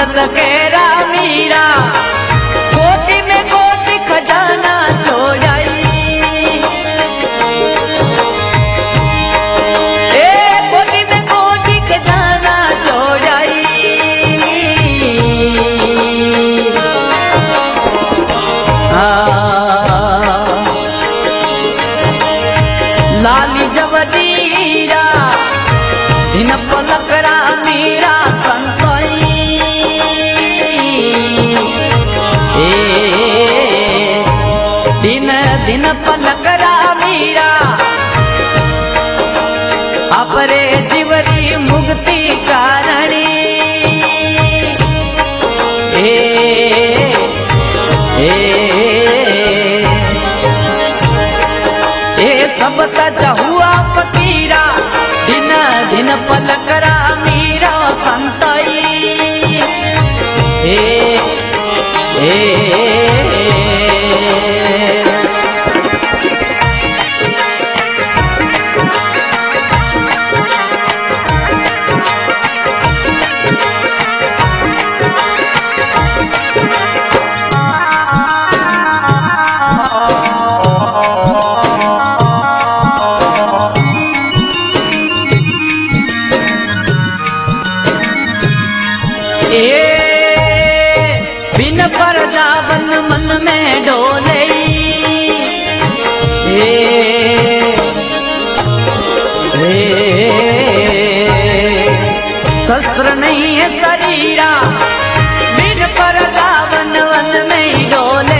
अमृत केरा मीरा कोटि में कोटि खजाना छोड़ाई। कोटि में कोटि खजाना छोड़ाई। लाली जवदीरा दिन पलकरा मीरा संतई। दिन दिन पलकरा मीरा अपरे जीवरी मुक्ति कारणी। सब तज हुआ फकीरा दिन दिन पलकरा मीरा संतई। बिन परजावन मन में डोले। शस्त्र नहीं है शरीरा बिन परजावन वन में डोले।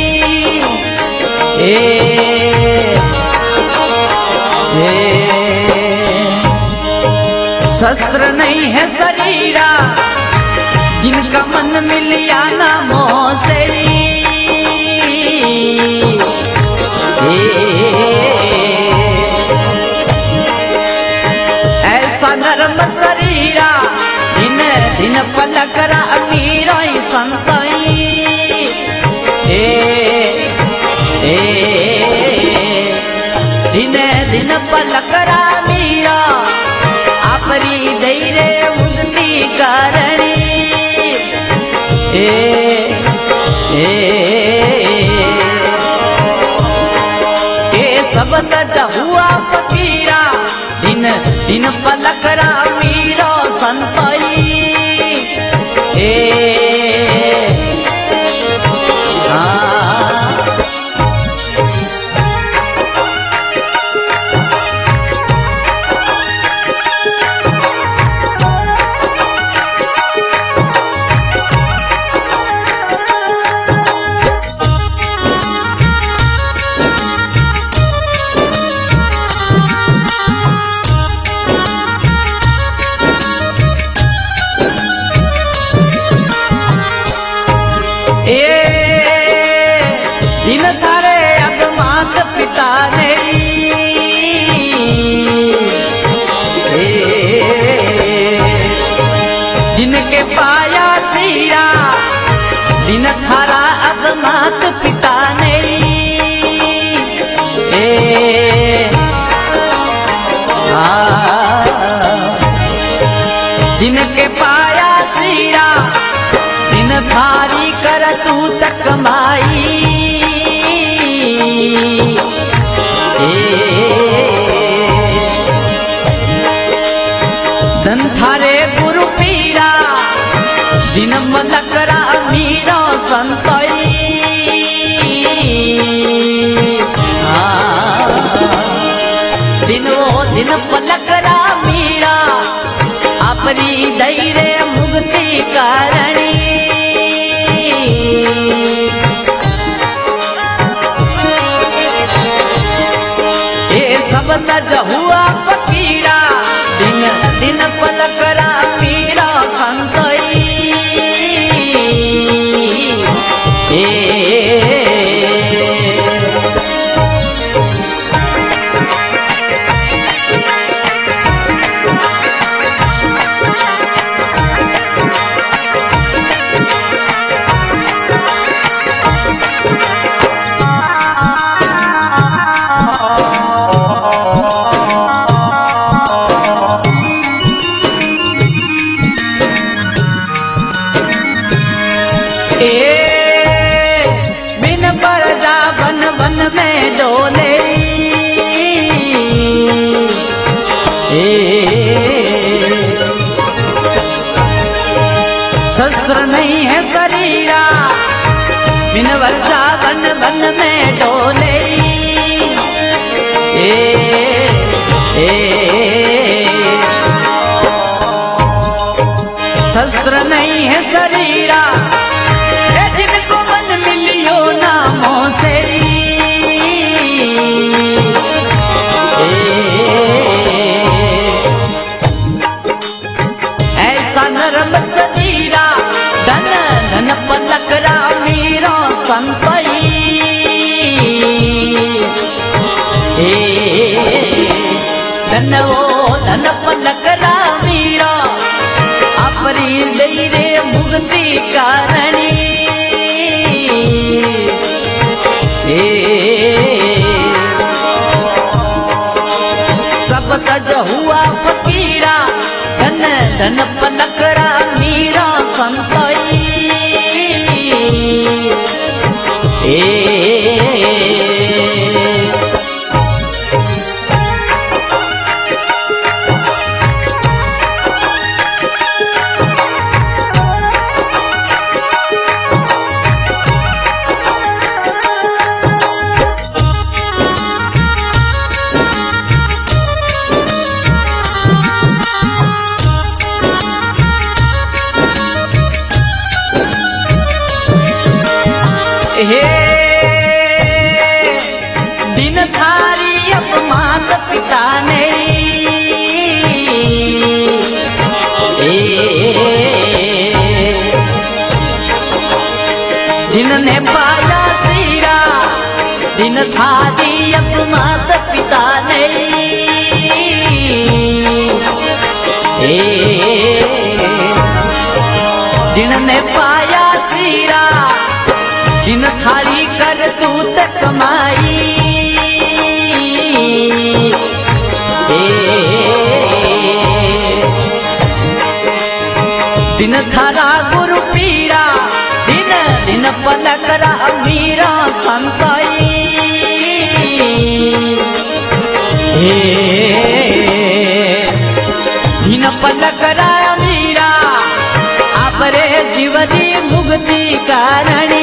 शस्त्र नहीं है शरीरा जिनका मन मिलिया ना मोह से। ऐसा नरम शरीरा दिन दिन पलकरा मीरा संतई। दिन दिन पलकरा मीरा अपरी धैर्य मुक्ति कारणी। सब तज हुआ फकीरा दिन दिन पलकरा मीरा संतई। दिन थारे अब मात पिता ने जिनके पाया सीरा दिन थारा अब मात पिता ने। जिनके पाया सीरा दिन थारी कर तू तक माई। धन थारे गुरु पीरा दिन मलकरा मीरा संतई। दिनो दिन पलकरा मीरा अपनी धैर्य मुक्ति कारणी। सब तज हुआ फकीरा दिन दिन पलकरा मीरा संतई। शस्त्र नहीं है शरीरा, बिन वर्षा वन वन में डोले। शस्त्र नहीं है शरीरा, जिनको मन मिलियो नामों से। ऐसा नरम शरीरा, धन धन पलकरा मीरो संतई। धन वो धन पलकरा मीरा, अपरी दई रे मुक्ति कारणी। सब तज हुआ फकीरा, धन धन पलकरा मीरा संतई। हे दिन थारी अब माता पिता ने, जिनने पाया सीरा, दिन थारी अब माता पिता ने। जिनने पाया सीरा, दिन थारी कर तूत कमाई। दिन थारा गुरु पीरा, दिन दिन पलकरा मीरा संतई। दिन पलकरा मीरा, आपरे जीवनी मुक्ति कारणी।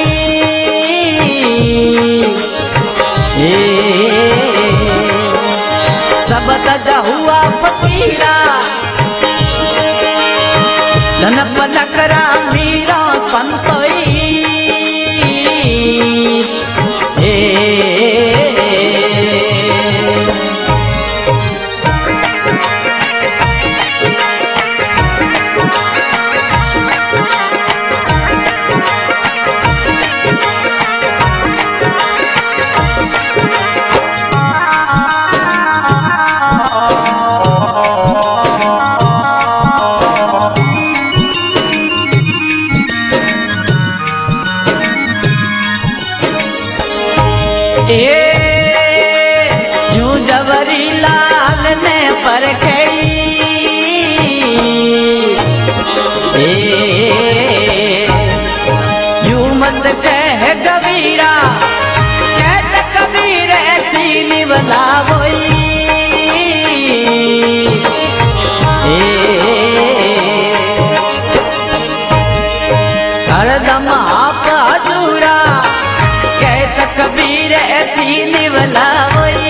सब तज हुआ फकीरा, धन पलकरा मीरा संतई। यूं जवरी लाल ने परखई। यूं मत कह कबीरा, कहत कबीर ऐसी निवला होई। हरदम आप हजूरा, कहत कबीर ऐसी निवला होई।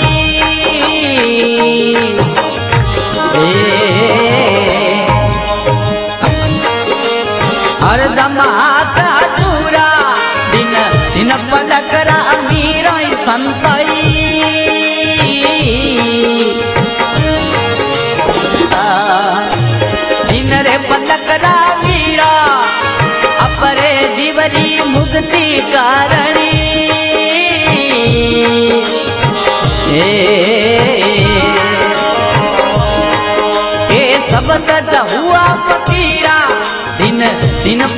हरदम हाथ हजूरा, दिन दिन पलकरा मीरा संतई। दिन रे पलकरा मीरा, अपरे जीवनी मुक्ति कारणी। सब तज हुआ फकीरा, दिन दिन